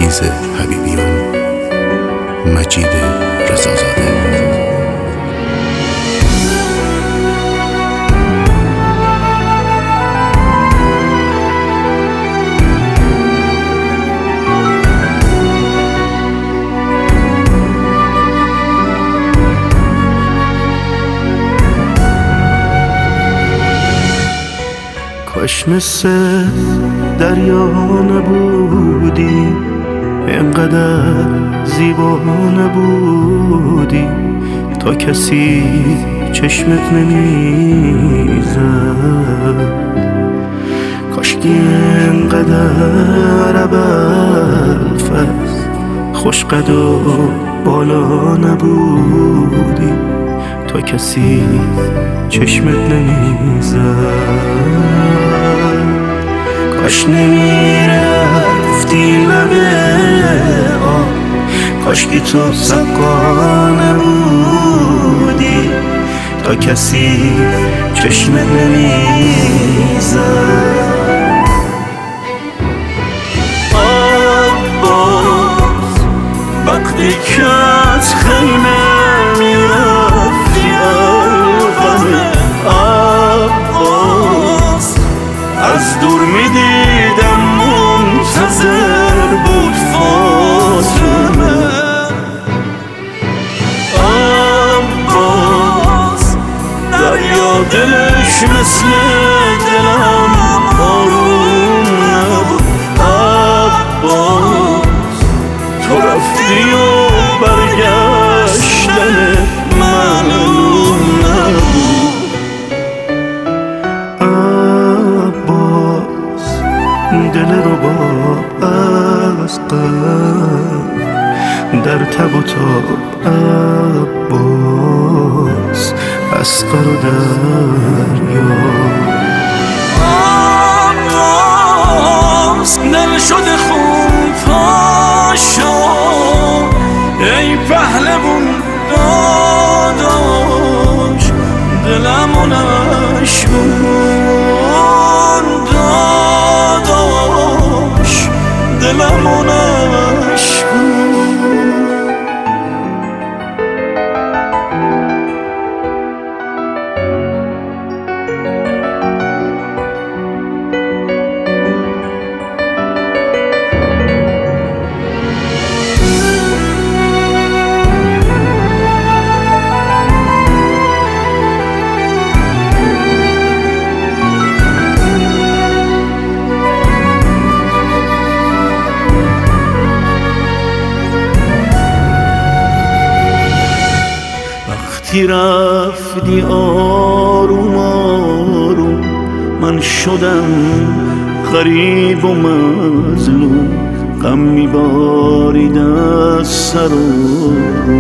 عزیز حبیبیان، مجید رضازاده. کاش مثل دریا نبودی، اینقدر زیبا نبودی، تا کسی چشمت نمیزد. کاشکی اینقدر ابوالفضل خوشقد و بالا نبودی، تا کسی چشمت نمیزد. کاش نمیرفتی لبه آب، کاش که تو سقا نبودی، تا کسی چشمت نمیزد. عباس وقتی که از خیمه میرفتی القمه، عباس از دور میدیدم منتظر بود فاطمه. عباس دریا دلش مثل دلم آروم نبود. عباس تو رفتی و برگشتن معلوم نبود. دل رو با از غم در تب و تاب، عباس اصغر و دریا. عباس دل شده خون پاشو، ای پهلوون داداش دلمو نشکن، داداش دلمو نشکن. وقتی رفتی آروم آروم، من شدم غریب و مظلوم، غم میبارید از سر و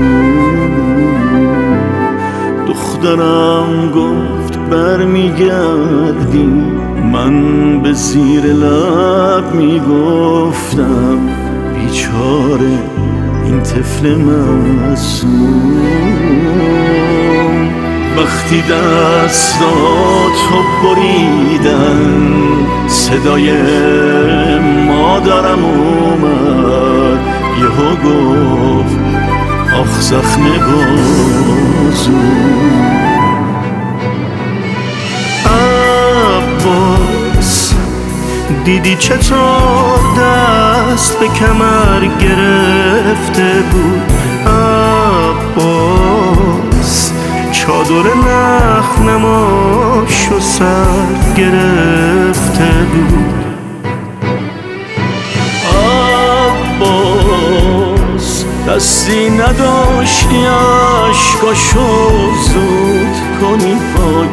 دخترم گفت برمیگردی، من به زیر لب میگفتم بیچاره این طفل معصوم. وقتی دستاتو بریدن صدای مادرم اومد، یهو گفت آخ زخم بازو. عباس دیدی چطور دست به کمر گرفته بود، عباس چادر نخنماشو سر گرفته بود. عباس دستی نداشتی عشقاشو زود کنی پاک،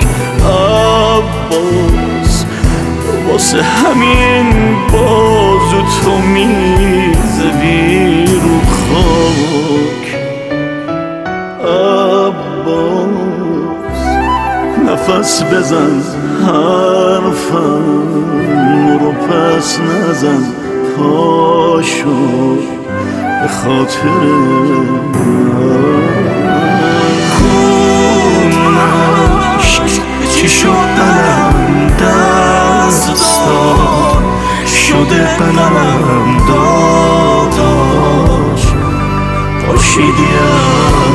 عباس واسه همین بازو تو میزدی رو خاک. عباس نفس بزن حرفم رو پس نزن، پاشو به خاطر خونش چی شد قلم دست داد، شده قلم داد خورشیدیم